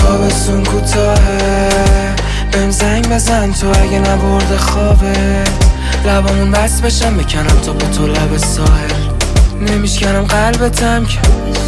تابستون کوتاهه، بهم زنگ بزن تو اگه نبرده خوابه. لبامون بس بشم بکنم تا به تو لب ساحل. نمیشکنم قلبتم که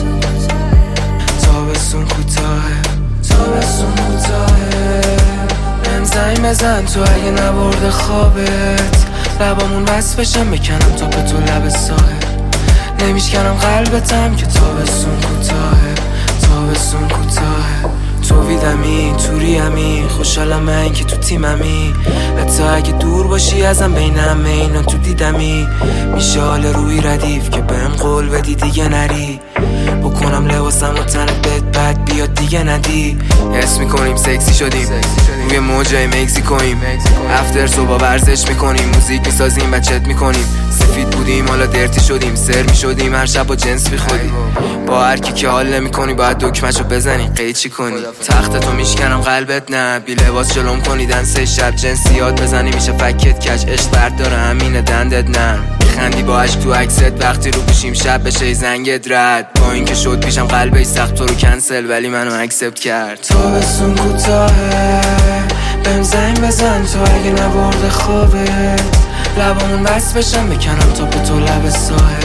تابستون کوتاهه، تابستون کوتاهه، بهم زنگ بزن تو اگه نبرده خوابت. لبامون بس بشم بکنم تا به تو لب ساحل. نمیشکنم قلبتم که تابستون کوتاهه، تابستون کوتاهه. تو ویدمی توریمی، خوشحالم من که تو تیممی. حتی اگه دور باشی ازم بین همه اینا تو دیدمی. میشه حال روی ردیف که بهم قول بدی دیگه نری. بکنم لباسم و تنت بهت بد بیاد دیگه ندی. حس میکنیم سکسی شدیم، روی موجای مکزیکویم. افتر صبح ورزش میکنیم، موزیک میسازیم بچت میکنیم. سفید بودیم حالا درتی شدیم، سر میشدیم هر شب با جنس بیخودیم. با هر کی که حال نمیکنی باید دکمه‌شو بزنی قیچی کنی. تختتو میشکنم قلبت نه، بی لباس جلوم کنیدن سه شب جنسیات بزنی میشه فکت کش. عشق برداره همینه دندت نرم، خندی با عشق تو عکست وقتی رو پیشیم شب بشه زنگت رد. با اینکه شد پیشم قلبش سخت تو رو کنسل ولی منو اکسپت کرد. تابستون کوتاهه، بهم زنگ بزن تو اگه نبرده خوابت. لبامون بس بشم بکنم تا به تو لب ساحل.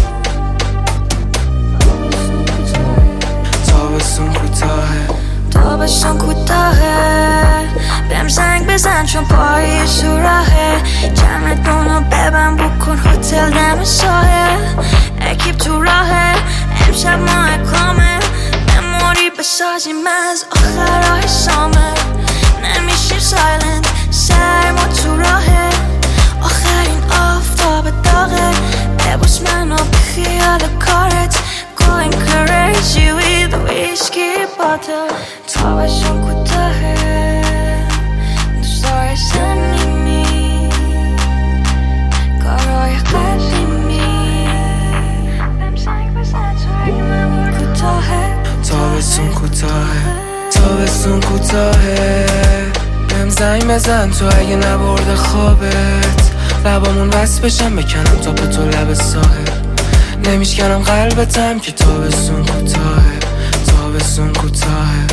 تابستون کوتاهه، تابستون کوتاهه، بهم زنگ بزن چون پاییز تو راهه. جمعتونو ببن بکن هتل دم ساحل. اکیب تو راهه، امشب ماه کامل. مموری بسازیم از آخرای سامر. نمیشیم سایلنت، سرما تو راهه. آخرین آفتاب داغه، ببوس منو بخیال کارت. Going crazy with whiskey bottle. تابستون کوتاهه، دوست داری صمیمی، کارای قدیمی. بهم زنگ بزن تو اگه نبرده کوتاهه. تابستون کوتاهه، تابستون کوتاهه، بهم زنگ بزن تو اگه نبرده خوابت. لبامون بس بشم بکنم تا به تو لب ساحل. نمیشکنم قلبتم که تابستون کوتاهه، تابستون کوتاهه.